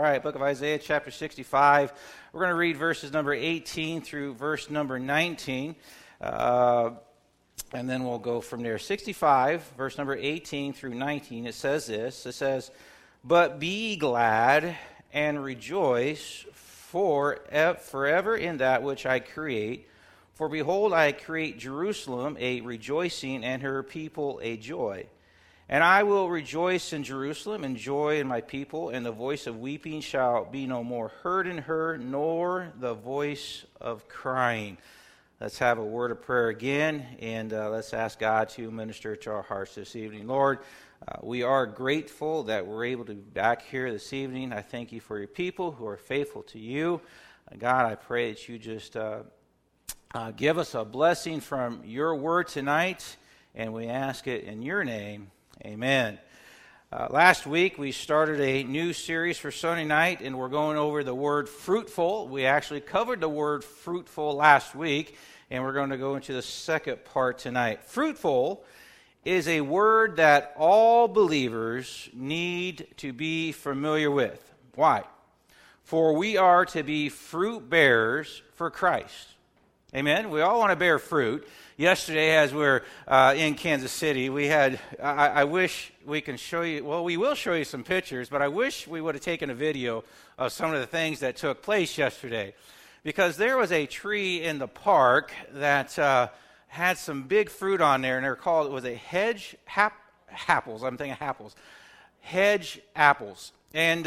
right, book of Isaiah, chapter 65. We're going to read verses number 18 through verse number 19, and then we'll go from there. 65, verse number 18 through 19, it says this. It says, "But be glad and rejoice forever in that which I create. For behold, I create Jerusalem a rejoicing, and her people a joy. And I will rejoice in Jerusalem, and joy in my people, and the voice of weeping shall be no more heard in her, nor the voice of crying." Let's have a word of prayer again, and let's ask God to minister to our hearts this evening. Lord, we are grateful that we're able to be back here this evening. I thank you for your people who are faithful to you. God, I pray that you just give us a blessing from your word tonight, and we ask it in your name. Amen. Last week, we started a new series for Sunday night, and we're going over the word fruitful. We actually covered the word fruitful last week, and we're going to go into the second part tonight. Fruitful is a word that all believers need to be familiar with. Why? For we are to be fruit bearers for Christ. Amen? We all want to bear fruit. Yesterday, as we're in Kansas City, we had, I wish we can show you, well, we will show you some pictures, but I wish we would have taken a video of some of the things that took place yesterday. Because there was a tree in the park that had some big fruit on there, and they're called, it was a hedge apples. I'm thinking apples. Hedge apples. And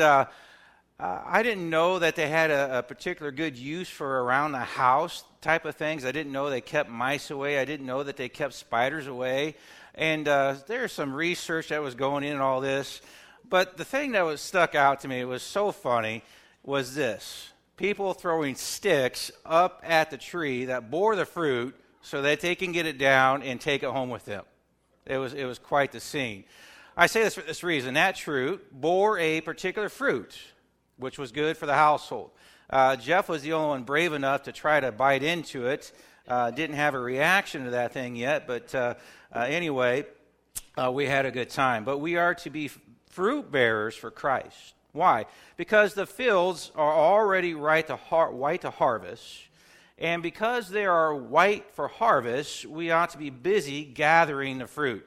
I didn't know that they had a particular good use for around the house type of things. I didn't know they kept mice away. I didn't know that they kept spiders away. And there's some research that was going in all this. But the thing that was stuck out to me, it was so funny, was this. People throwing sticks up at the tree that bore the fruit so that they can get it down and take it home with them. It was quite the scene. I say this for this reason. That tree bore a particular fruit, which was good for the household. Jeff was the only one brave enough to try to bite into it. Didn't have a reaction to that thing yet, but anyway, we had a good time. But we are to be fruit bearers for Christ. Why? Because the fields are already white to harvest, and because they are white for harvest, we ought to be busy gathering the fruit.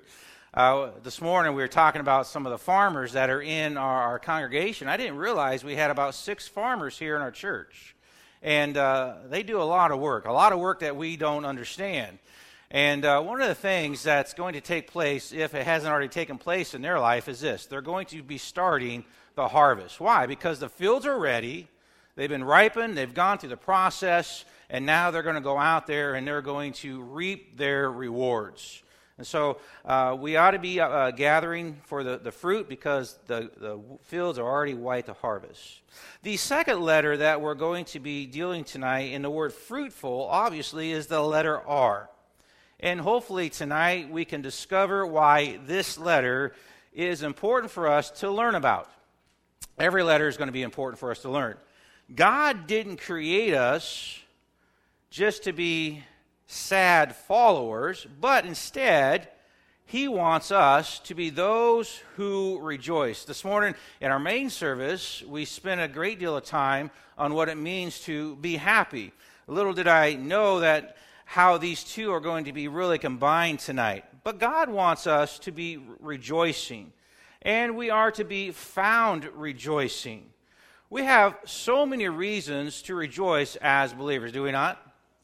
This morning we were talking about some of the farmers that are in our congregation. I didn't realize we had about 6 farmers here in our church. And they do a lot of work that we don't understand. And one of the things that's going to take place, if it hasn't already taken place in their life, is this. They're going to be starting the harvest. Why? Because the fields are ready. They've been ripened. They've gone through the process. And now they're going to go out there and they're going to reap their rewards. And so we ought to be gathering for the fruit because the fields are already white to harvest. The second letter that we're going to be dealing tonight in the word fruitful, obviously, is the letter R. And hopefully tonight we can discover why this letter is important for us to learn about. Every letter is going to be important for us to learn. God didn't create us just to be sad followers, but instead, he wants us to be those who rejoice. This morning in our main service, we spent a great deal of time on what it means to be happy. Little did I know that how these two are going to be really combined tonight. But God wants us to be rejoicing, and we are to be found rejoicing. We have so many reasons to rejoice as believers, do we not?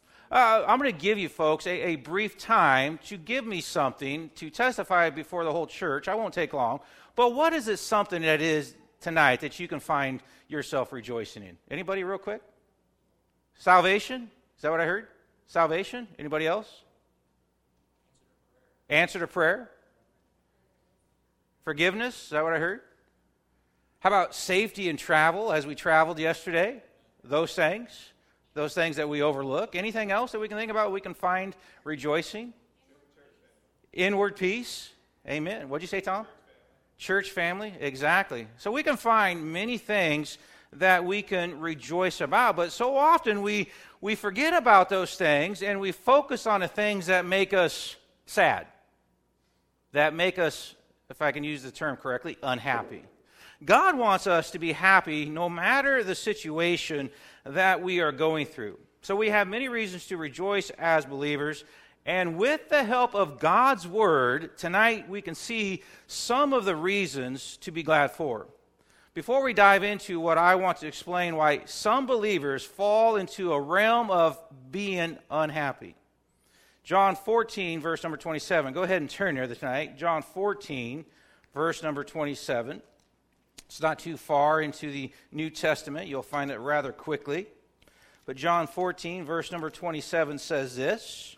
I'm going to give you folks a brief time to give me something to testify before the whole church. I won't take long. But what is it something that is tonight that you can find yourself rejoicing in? Anybody real quick? Salvation? Is that what I heard? Salvation? Anybody else? Answer to prayer? Forgiveness? Is that what I heard? How about safety and travel as we traveled yesterday? Those things? Those things that we overlook. Anything else that we can think about we can find rejoicing? Inward peace. Amen. What'd you say, Tom? Church family. Exactly. So we can find many things that we can rejoice about, but so often we forget about those things and we focus on the things that make us sad, that make us, if I can use the term correctly, unhappy. God wants us to be happy no matter the situation that we are going through. So we have many reasons to rejoice as believers. And with the help of God's Word, tonight we can see some of the reasons to be glad for. Before we dive into what I want to explain why some believers fall into a realm of being unhappy. John 14, verse number 27. Go ahead and turn there tonight. John 14, verse number 27. It's not too far into the New Testament. You'll find it rather quickly. But John 14, verse number 27 says this.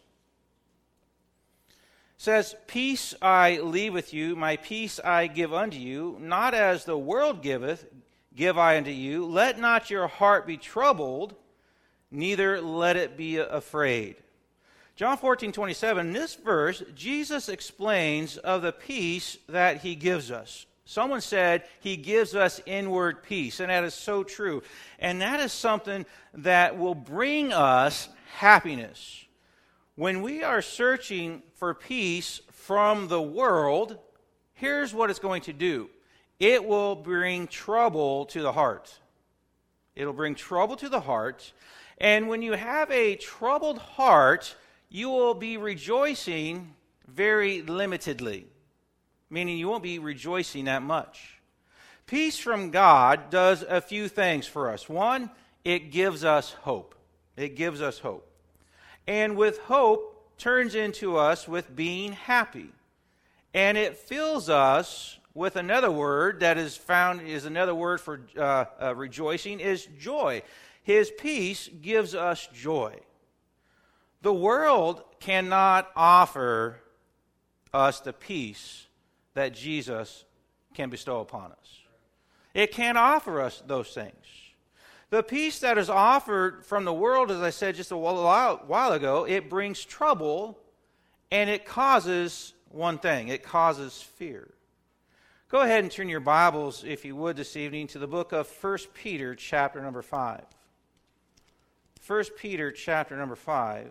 It says, "Peace I leave with you, my peace I give unto you, not as the world giveth, give I unto you. Let not your heart be troubled, neither let it be afraid." John 14:27, in this verse, Jesus explains of the peace that he gives us. Someone said he gives us inward peace, and that is so true. And that is something that will bring us happiness. When we are searching for peace from the world, here's what it's going to do. It will bring trouble to the heart. It'll bring trouble to the heart. And when you have a troubled heart, you will be rejoicing very limitedly, meaning you won't be rejoicing that much. Peace from God does a few things for us. One, it gives us hope. It gives us hope. And with hope turns into us with being happy. And it fills us with another word that is another word for rejoicing, is joy. His peace gives us joy. The world cannot offer us the peace that Jesus can bestow upon us. It can't offer us those things. The peace that is offered from the world, as I said just a while ago, it brings trouble, and it causes one thing. It causes fear. Go ahead and turn your Bibles, if you would, this evening to the book of 1 Peter, chapter number 5. 1 Peter, chapter number 5.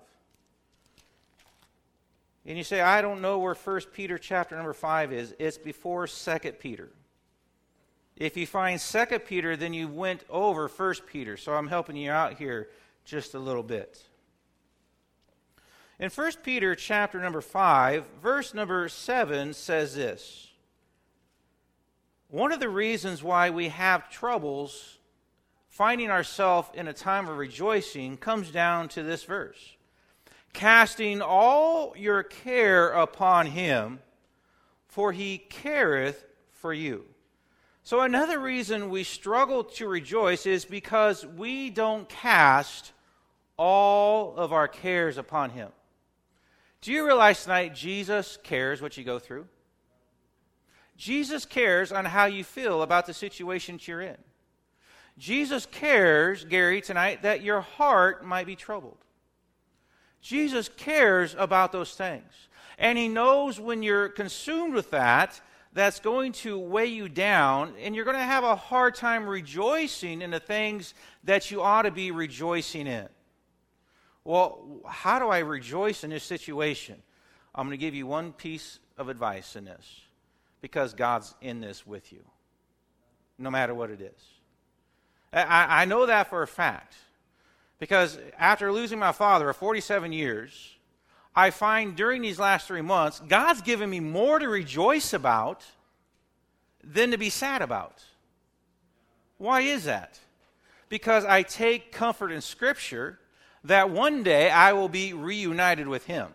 And you say, I don't know where 1 Peter, chapter number 5 is. It's before 2 Peter. If you find 2 Peter, then you went over 1 Peter. So I'm helping you out here just a little bit. In 1 Peter chapter number 5, verse number 7 says this. One of the reasons why we have troubles finding ourselves in a time of rejoicing comes down to this verse. Casting all your care upon him, for he careth for you. So another reason we struggle to rejoice is because we don't cast all of our cares upon him. Do you realize tonight Jesus cares what you go through? Jesus cares on how you feel about the situations you're in. Jesus cares, Gary, tonight, that your heart might be troubled. Jesus cares about those things. And he knows when you're consumed with that, that's going to weigh you down, and you're going to have a hard time rejoicing in the things that you ought to be rejoicing in. Well, how do I rejoice in this situation? I'm going to give you one piece of advice in this, because God's in this with you, no matter what it is. I know that for a fact, because after losing my father of 47 years, I find during these last 3 months, God's given me more to rejoice about than to be sad about. Why is that? Because I take comfort in Scripture that one day I will be reunited with him.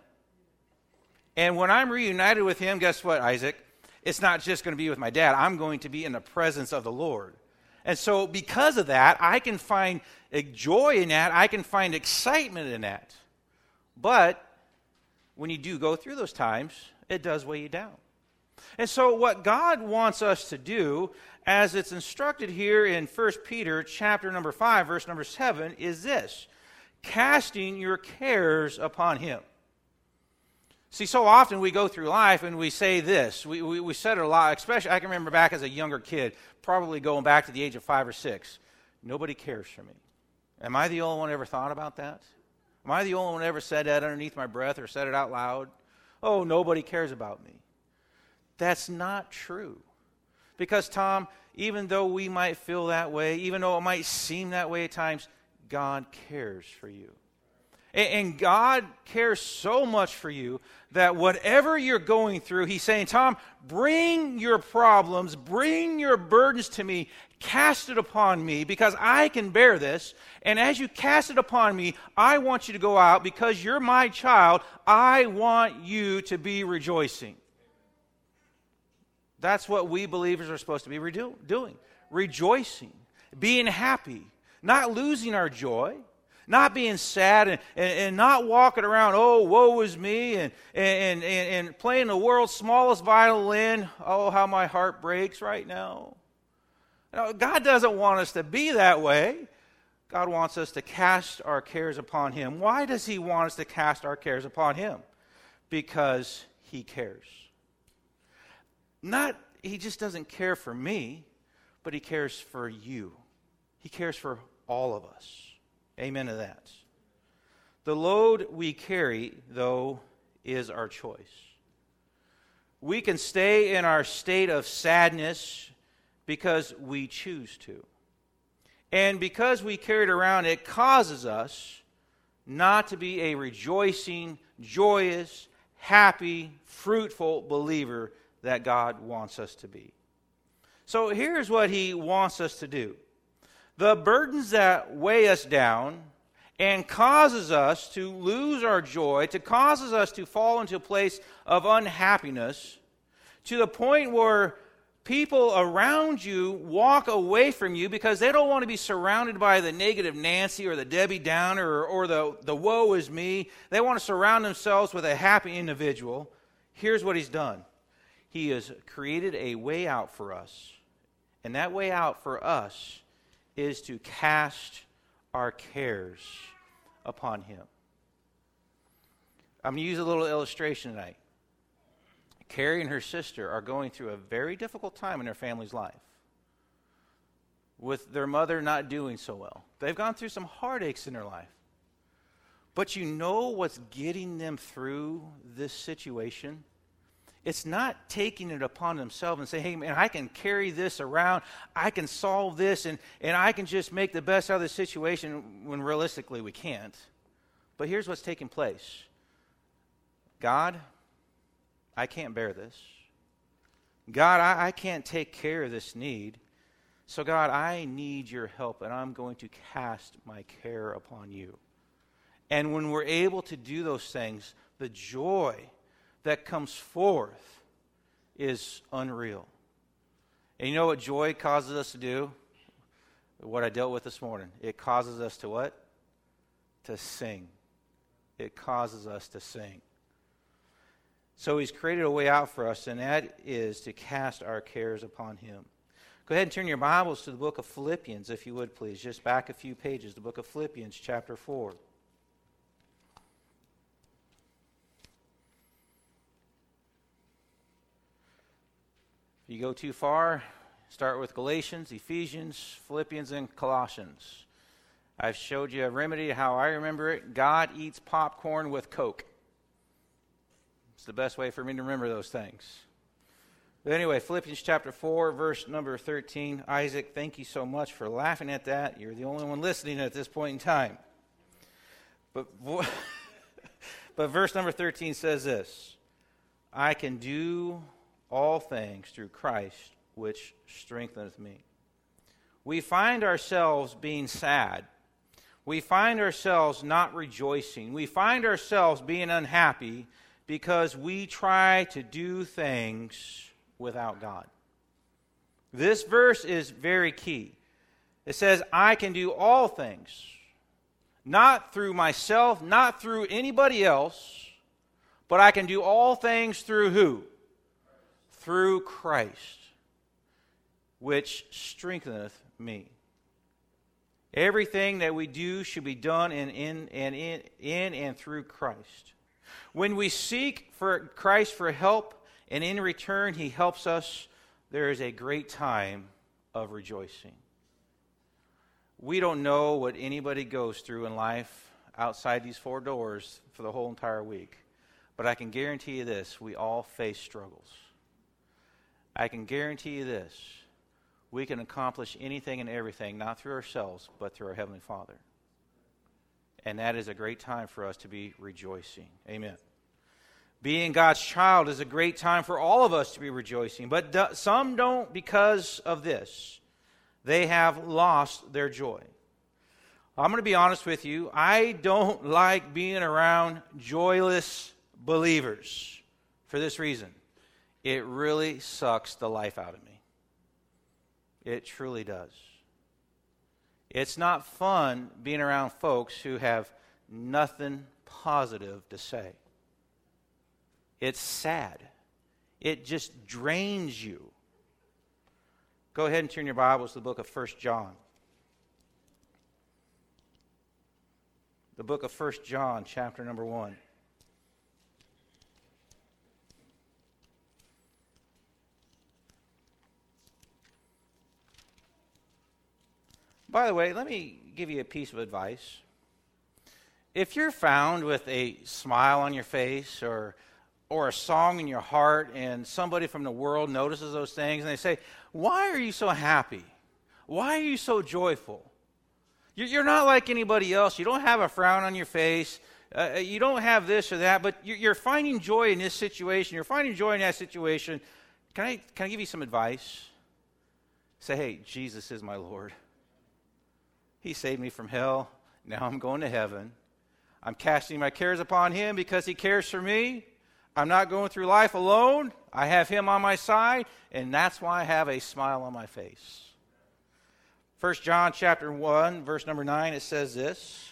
And when I'm reunited with him, guess what, Isaac? It's not just going to be with my dad. I'm going to be in the presence of the Lord. And so because of that, I can find a joy in that. I can find excitement in that. But when you do go through those times, it does weigh you down. And so what God wants us to do, as it's instructed here in 1 Peter chapter number 5, verse number 7, is this: casting your cares upon him. See, so often we go through life and we say this. We said it a lot, especially I can remember back as a younger kid, probably going back to the age of 5 or 6. Nobody cares for me. Am I the only one who ever thought about that? Am I the only one who ever said that underneath my breath or said it out loud? Oh, nobody cares about me. That's not true. Because, Tom, even though we might feel that way, even though it might seem that way at times, God cares for you. And God cares so much for you that whatever you're going through, He's saying, Tom, bring your problems, bring your burdens to me, cast it upon me because I can bear this. And as you cast it upon me, I want you to go out because you're my child. I want you to be rejoicing. That's what we believers are supposed to be doing. Rejoicing, being happy, not losing our joy. Not being sad and not walking around, oh, woe is me, and playing the world's smallest violin, oh, how my heart breaks right now. No, God doesn't want us to be that way. God wants us to cast our cares upon Him. Why does He want us to cast our cares upon Him? Because He cares. He just doesn't care for me, but He cares for you. He cares for all of us. Amen to that. The load we carry, though, is our choice. We can stay in our state of sadness because we choose to. And because we carry it around, it causes us not to be a rejoicing, joyous, happy, fruitful believer that God wants us to be. So here's what He wants us to do. The burdens that weigh us down and causes us to lose our joy, to causes us to fall into a place of unhappiness, to the point where people around you walk away from you because they don't want to be surrounded by the negative Nancy or the Debbie Downer or the woe is me. They want to surround themselves with a happy individual. Here's what He's done. He has created a way out for us. And that way out for us is to cast our cares upon Him. I'm going to use a little illustration tonight. Carrie and her sister are going through a very difficult time in their family's life, with their mother not doing so well. They've gone through some heartaches in their life. But you know what's getting them through this situation? It's not taking it upon themselves and saying, hey, man, I can carry this around. I can solve this, and I can just make the best out of the situation when realistically we can't. But here's what's taking place. God, I can't bear this. God, I can't take care of this need. So, God, I need your help, and I'm going to cast my care upon you. And when we're able to do those things, the joy that comes forth is unreal. And you know what joy causes us to do? What I dealt with this morning. It causes us to what? To sing. It causes us to sing. So He's created a way out for us, and that is to cast our cares upon Him. Go ahead and turn your Bibles to the book of Philippians, if you would, please. Just back a few pages. The book of Philippians, chapter 4. If you go too far, start with Galatians, Ephesians, Philippians, and Colossians. I've showed you a remedy how I remember it. God eats popcorn with Coke. It's the best way for me to remember those things. But anyway, Philippians chapter 4, verse number 13. Isaac, thank you so much for laughing at that. You're the only one listening at this point in time. But verse number 13 says this: I can do all things through Christ, which strengtheneth me. We find ourselves being sad. We find ourselves not rejoicing. We find ourselves being unhappy because we try to do things without God. This verse is very key. It says, I can do all things, not through myself, not through anybody else, but I can do all things through who? Through Christ, which strengtheneth me. Everything that we do should be done in and through Christ. When we seek for Christ for help, and in return He helps us, there is a great time of rejoicing. We don't know what anybody goes through in life outside these four doors for the whole entire week. But I can guarantee you this, we all face struggles. I can guarantee you this, we can accomplish anything and everything, not through ourselves, but through our Heavenly Father. And that is a great time for us to be rejoicing. Amen. Being God's child is a great time for all of us to be rejoicing, but some don't because of this. They have lost their joy. I'm going to be honest with you. I don't like being around joyless believers for this reason. It really sucks the life out of me. It truly does. It's not fun being around folks who have nothing positive to say. It's sad. It just drains you. Go ahead and turn your Bibles to the book of 1 John. The book of 1 John, chapter number 1. By the way, let me give you a piece of advice. If you're found with a smile on your face or a song in your heart, and somebody from the world notices those things, and they say, "Why are you so happy? Why are you so joyful? You're not like anybody else. You don't have a frown on your face. You don't have this or that, but you're finding joy in this situation. You're finding joy in that situation. Can I give you some advice?" Say, "Hey, Jesus is my Lord. He saved me from hell. Now I'm going to heaven. I'm casting my cares upon Him because He cares for me. I'm not going through life alone. I have Him on my side, and that's why I have a smile on my face." 1 John chapter 1, verse number 9, it says this: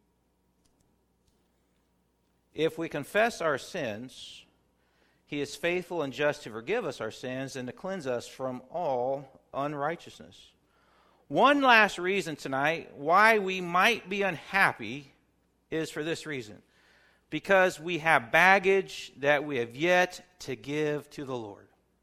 "If we confess our sins, He is faithful and just to forgive us our sins and to cleanse us from all unrighteousness." One last reason tonight why we might be unhappy is for this reason: because we have baggage that we have yet to give to the Lord.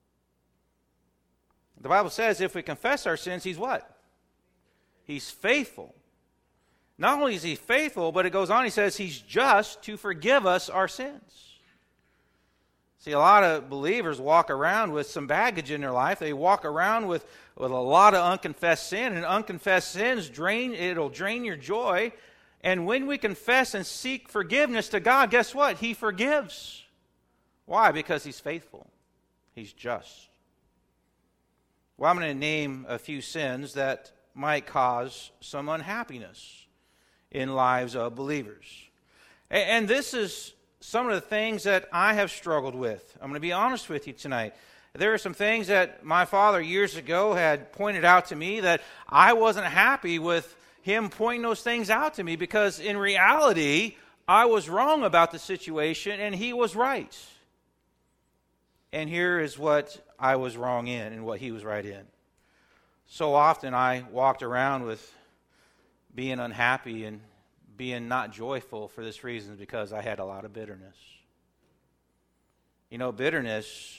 The Bible says if we confess our sins, He's what? He's faithful. Not only is He faithful, but it goes on, He says He's just to forgive us our sins. See, a lot of believers walk around with some baggage in their life. They walk around with a lot of unconfessed sin, and unconfessed sins it'll drain your joy. And when we confess and seek forgiveness to God, guess what? He forgives. Why? Because He's faithful. He's just. Well, I'm going to name a few sins that might cause some unhappiness in lives of believers. And this is some of the things that I have struggled with. I'm going to be honest with you tonight. There are some things that my father years ago had pointed out to me that I wasn't happy with him pointing those things out to me, because in reality, I was wrong about the situation and he was right. And here is what I was wrong in and what he was right in. So often I walked around with being unhappy and being not joyful for this reason, because I had a lot of bitterness. You know, bitterness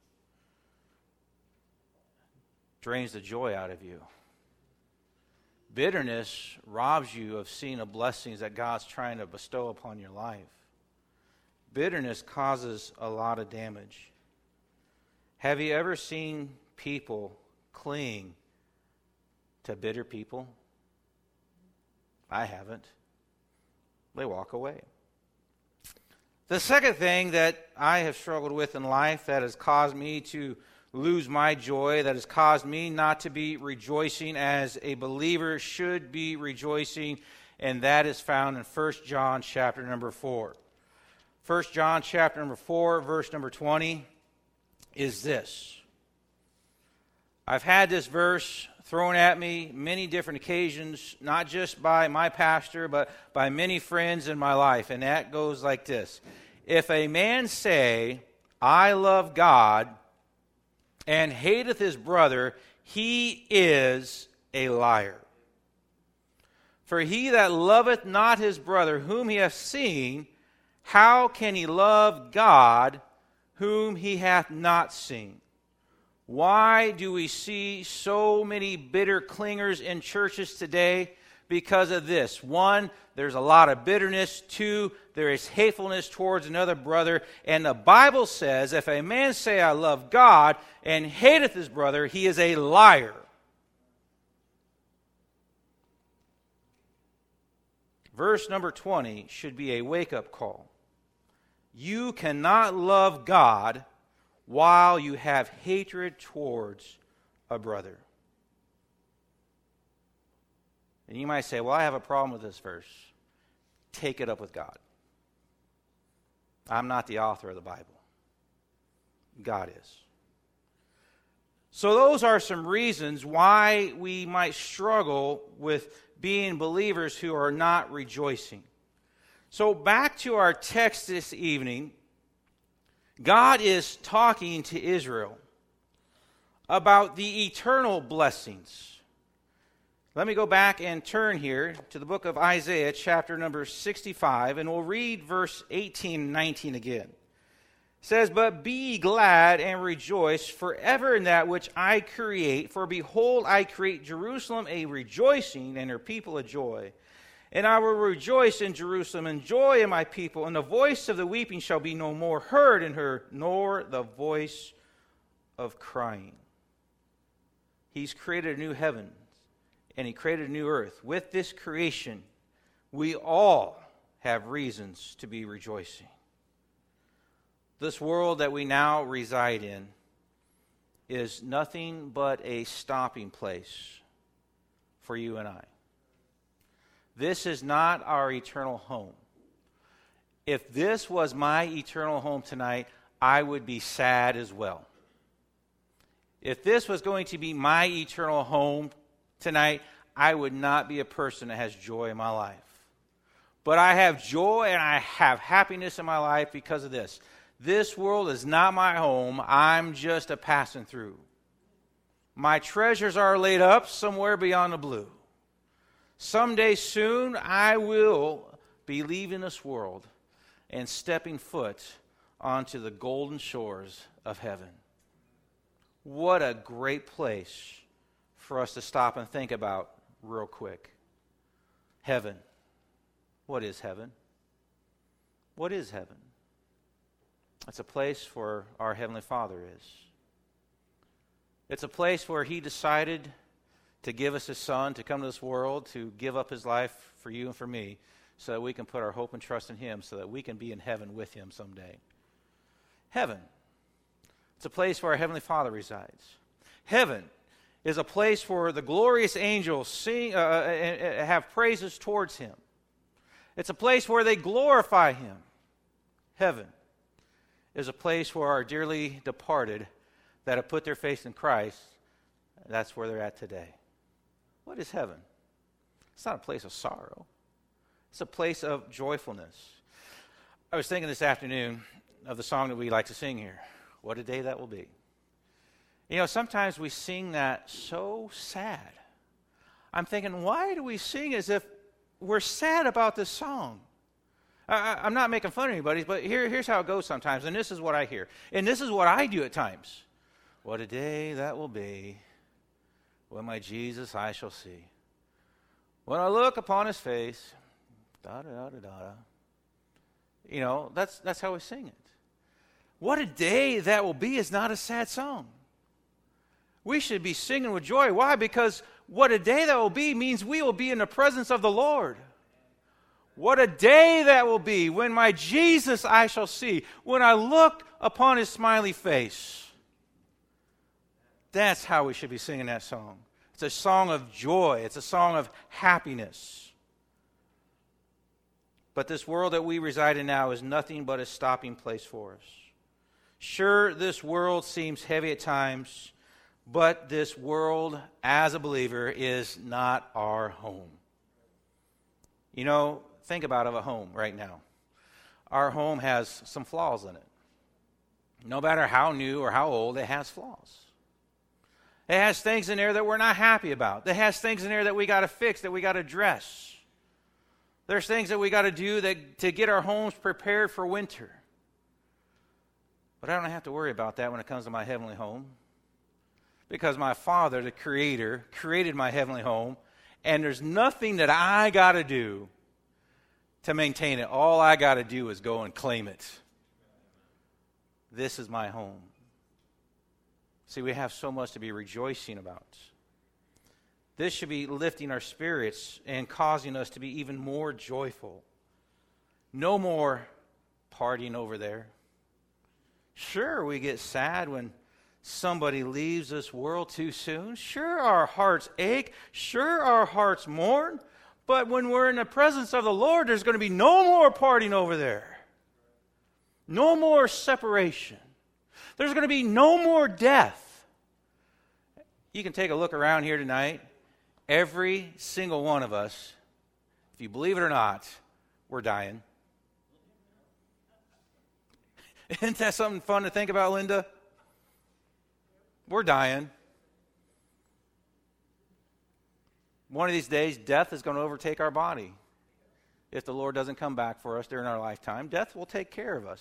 drains the joy out of you. Bitterness robs you of seeing the blessings that God's trying to bestow upon your life. Bitterness causes a lot of damage. Have you ever seen people cling to bitter people? I haven't. They walk away. The second thing that I have struggled with in life that has caused me to lose my joy, that has caused me not to be rejoicing as a believer should be rejoicing, and that is found in 1 John chapter number 4. 1 John chapter number 4, verse number 20 is this. I've had this verse thrown at me many different occasions, not just by my pastor, but by many friends in my life, and that goes like this. If a man say, I love God, and hateth his brother, he is a liar. For he that loveth not his brother whom he hath seen, how can he love God whom he hath not seen? Why do we see so many bitter clingers in churches today? Because of this. One, there's a lot of bitterness. Two, there is hatefulness towards another brother. And the Bible says, if a man say, I love God, and hateth his brother, he is a liar. verse number 20 should be a wake-up call. You cannot love God while you have hatred towards a brother. And you might say, well, I have a problem with this verse. Take it up with God. I'm not the author of the Bible. God is. So those are some reasons why we might struggle with being believers who are not rejoicing. So back to our text this evening, God is talking to Israel about the eternal blessings. Let me go back and turn here to the book of Isaiah, chapter number 65, and we'll read verse 18 and 19 again. It says, "But be ye glad and rejoice forever in that which I create. For behold, I create Jerusalem a rejoicing, and her people a joy. And I will rejoice in Jerusalem, and joy in my people. And the voice of the weeping shall be no more heard in her, nor the voice of crying." He's created a new heaven, and He created a new earth. With this creation, we all have reasons to be rejoicing. This world that we now reside in is nothing but a stopping place for you and I. This is not our eternal home. If this was my eternal home tonight, I would be sad as well. If this was going to be my eternal home tonight, I would not be a person that has joy in my life. But I have joy and I have happiness in my life because of this. This world is not my home. I'm just a passing through. My treasures are laid up somewhere beyond the blue. Someday soon, I will be leaving this world and stepping foot onto the golden shores of heaven. What a great place for us to stop and think about real quick. Heaven. What is heaven? What is heaven? It's a place where our Heavenly Father is. It's a place where He decided to give us His Son, to come to this world, to give up His life for you and for me, so that we can put our hope and trust in Him, so that we can be in heaven with Him someday. Heaven. It's a place where our Heavenly Father resides. Heaven is a place where the glorious angels sing, have praises towards Him. It's a place where they glorify Him. Heaven is a place where our dearly departed that have put their faith in Christ, that's where they're at today. What is heaven? It's not a place of sorrow. It's a place of joyfulness. I was thinking this afternoon of the song that we like to sing here. What a day that will be. You know, sometimes we sing that so sad. I'm thinking, why do we sing as if we're sad about this song? I'm not making fun of anybody, but here's how it goes sometimes, and this is what I hear. And this is what I do at times. What a day that will be, when my Jesus I shall see. When I look upon His face, da-da-da-da-da. You know, that's how we sing it. What a day that will be is not a sad song. We should be singing with joy. Why? Because what a day that will be means we will be in the presence of the Lord. What a day that will be when my Jesus I shall see, when I look upon His smiley face. That's how we should be singing that song. It's a song of joy. It's a song of happiness. But this world that we reside in now is nothing but a stopping place for us. Sure, this world seems heavy at times, but this world, as a believer, is not our home. You know, think about a home right now. Our home has some flaws in it. No matter how new or how old, it has flaws. It has things in there that we're not happy about. It has things in there that we got to fix, that we got to address. There's things that we got to do to get our homes prepared for winter. But I don't have to worry about that when it comes to my heavenly home, because my Father, the Creator, created my heavenly home, and there's nothing that I got to do to maintain it. All I got to do is go and claim it. This is my home. See, we have so much to be rejoicing about. This should be lifting our spirits and causing us to be even more joyful. No more partying over there. Sure, we get sad when somebody leaves this world too soon. Sure, our hearts ache. Sure, our hearts mourn. But when we're in the presence of the Lord, there's going to be no more partying over there. No more separation. There's going to be no more death. You can take a look around here tonight. Every single one of us, if you believe it or not, we're dying. Isn't that something fun to think about, Linda? We're dying. One of these days, death is going to overtake our body. If the Lord doesn't come back for us during our lifetime, death will take care of us.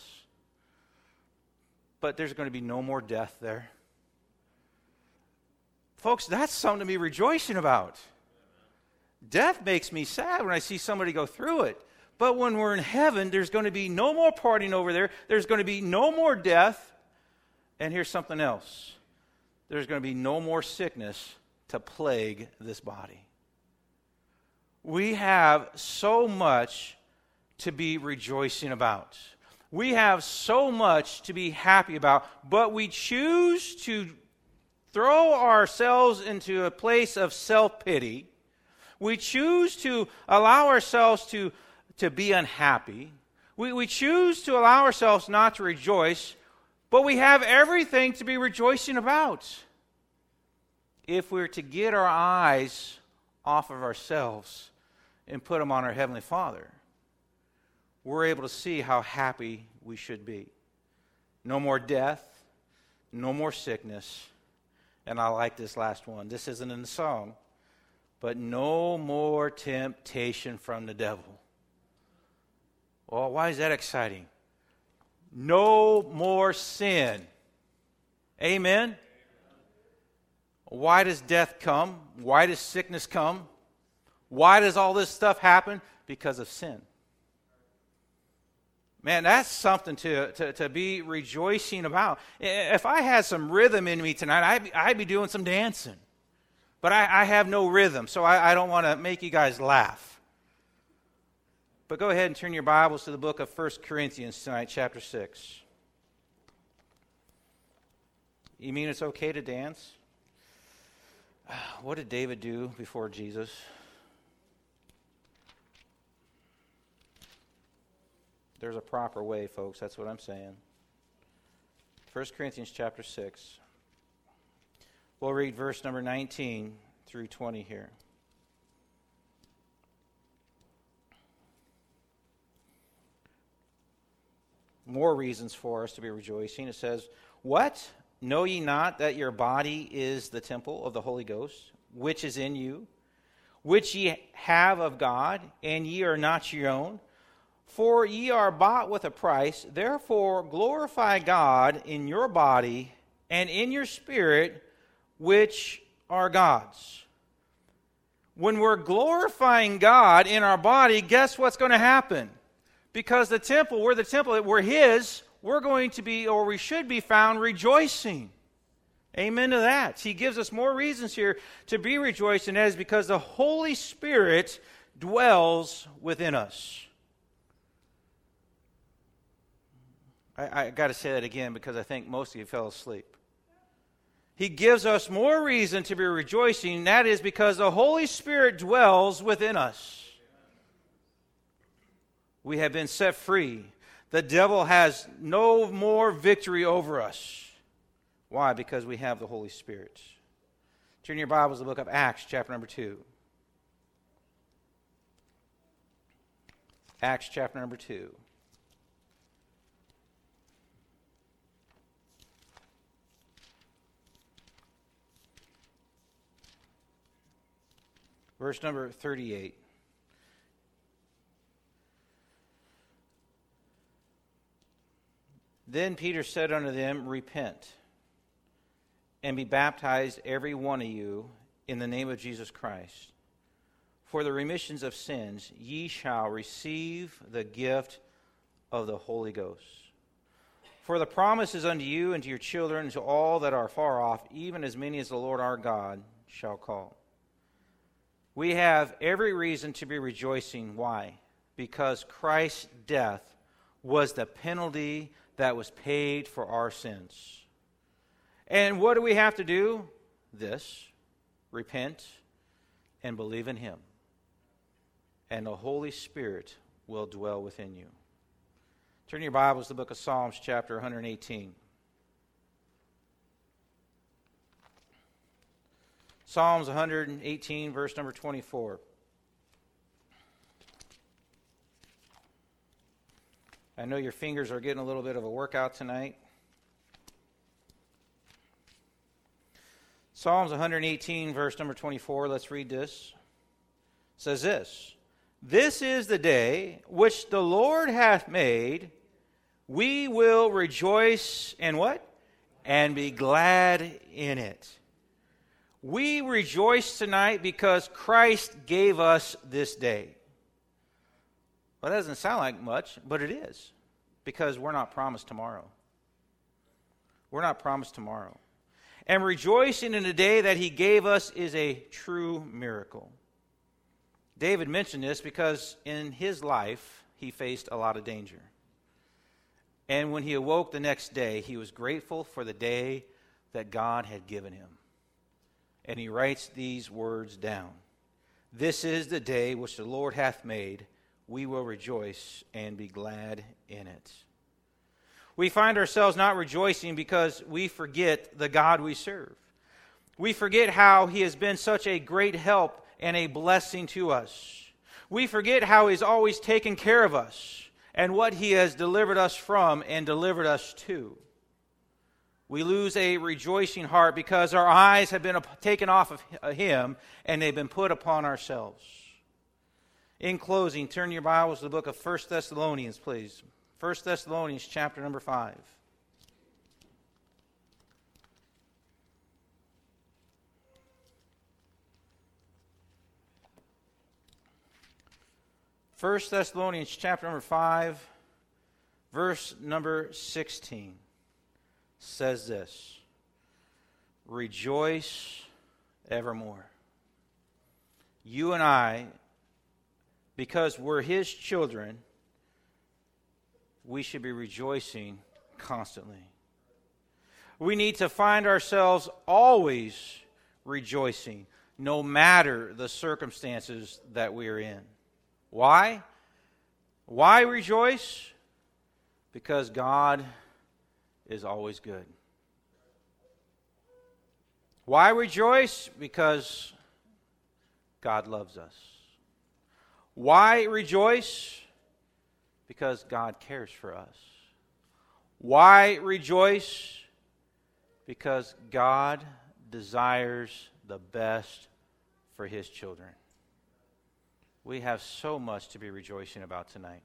But there's going to be no more death there. Folks, that's something to be rejoicing about. Death makes me sad when I see somebody go through it. But when we're in heaven, there's going to be no more partying over there. There's going to be no more death. And here's something else. There's going to be no more sickness to plague this body. We have so much to be rejoicing about. We have so much to be happy about, but we choose to throw ourselves into a place of self-pity. We choose to allow ourselves to be unhappy. We choose to allow ourselves not to rejoice, but we have everything to be rejoicing about. If we're to get our eyes off of ourselves and put them on our Heavenly Father, we're able to see how happy we should be. No more death, no more sickness, and I like this last one. This isn't in the song, but no more temptation from the devil. Well, why is that exciting? No more sin. Amen? Why does death come? Why does sickness come? Why does all this stuff happen? Because of sin. Man, that's something to be rejoicing about. If I had some rhythm in me tonight, I'd be doing some dancing. But I have no rhythm, so I don't want to make you guys laugh. But go ahead and turn your Bibles to the book of 1 Corinthians tonight, chapter 6. You mean it's okay to dance? What did David do before Jesus? There's a proper way, folks. That's what I'm saying. 1 Corinthians chapter 6. We'll read verse number 19 through 20 here. More reasons for us to be rejoicing. It says, "What? Know ye not that your body is the temple of the Holy Ghost, which is in you, which ye have of God, and ye are not your own? For ye are bought with a price. Therefore glorify God in your body and in your spirit, which are God's." When we're glorifying God in our body, guess what's going to happen? Because we're the temple, we're His, we're going to be, or we should be found rejoicing. Amen to that. He gives us more reasons here to be rejoicing, and that is because the Holy Spirit dwells within us. I got to say that again because I think most of you fell asleep. He gives us more reason to be rejoicing, and that is because the Holy Spirit dwells within us. We have been set free. The devil has no more victory over us. Why? Because we have the Holy Spirit. Turn your Bibles to the book of Acts, chapter number 2. Acts, chapter number 2. Verse number 38. Then Peter said unto them, Repent, and be baptized every one of you in the name of Jesus Christ. For the remissions of sins ye shall receive the gift of the Holy Ghost. For the promise is unto you and to your children and to all that are far off, even as many as the Lord our God shall call. We have every reason to be rejoicing. Why? Because Christ's death was the penalty that was paid for our sins. And what do we have to do? This: repent and believe in Him. And the Holy Spirit will dwell within you. Turn your Bibles to the book of Psalms, chapter 118. Psalms 118, verse number 24. I know your fingers are getting a little bit of a workout tonight. Psalms 118, verse number 24. Let's read this. It says this: "This is the day which the Lord hath made. We will rejoice and" what? "And be glad in it." We rejoice tonight because Christ gave us this day. Well, that doesn't sound like much, but it is, because we're not promised tomorrow. We're not promised tomorrow. And rejoicing in the day that He gave us is a true miracle. David mentioned this because in his life, he faced a lot of danger. And when he awoke the next day, he was grateful for the day that God had given him. And he writes these words down: "This is the day which the Lord hath made. We will rejoice and be glad in it." We find ourselves not rejoicing because we forget the God we serve. We forget how He has been such a great help and a blessing to us. We forget how He's always taken care of us and what He has delivered us from and delivered us to. We lose a rejoicing heart because our eyes have been taken off of Him and they've been put upon ourselves. In closing, turn your Bibles to the book of 1 Thessalonians, please. 1 Thessalonians chapter number 5. First Thessalonians chapter number 5, verse number 16 says this: "Rejoice evermore." You and I, because we're His children, we should be rejoicing constantly. We need to find ourselves always rejoicing, no matter the circumstances that we are in. Why? Why rejoice? Because God is always good. Why rejoice? Because God loves us. Why rejoice? Because God cares for us. Why rejoice? Because God desires the best for His children. We have so much to be rejoicing about tonight.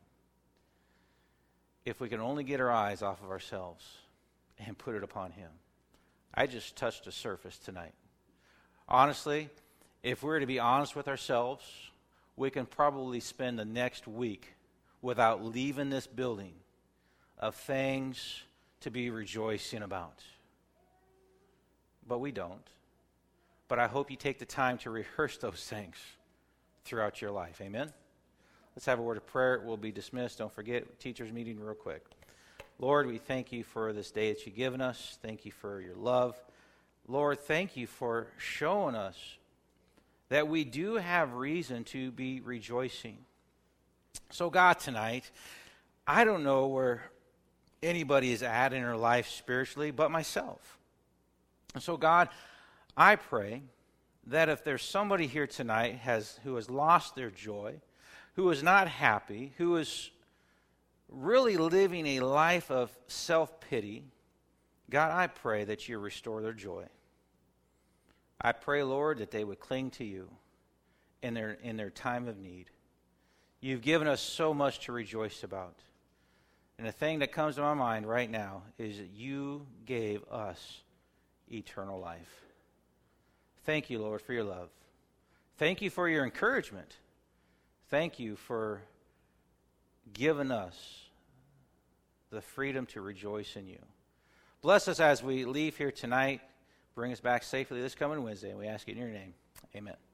If we can only get our eyes off of ourselves and put it upon Him. I just touched the surface tonight. Honestly, if we're to be honest with ourselves, we can probably spend the next week without leaving this building of things to be rejoicing about. But we don't. But I hope you take the time to rehearse those things throughout your life. Amen? Let's have a word of prayer. We'll be dismissed. Don't forget, teachers meeting real quick. Lord, we thank You for this day that You've given us. Thank You for Your love. Lord, thank You for showing us that we do have reason to be rejoicing. So God, tonight, I don't know where anybody is at in their life spiritually but myself. And so God, I pray that if there's somebody here tonight who has lost their joy, who is not happy, who is really living a life of self-pity, God, I pray that You restore their joy. I pray, Lord, that they would cling to You in their time of need. You've given us so much to rejoice about. And the thing that comes to my mind right now is that You gave us eternal life. Thank You, Lord, for Your love. Thank You for Your encouragement. Thank You for giving us the freedom to rejoice in You. Bless us as we leave here tonight. Bring us back safely this coming Wednesday. And we ask it in Your name. Amen.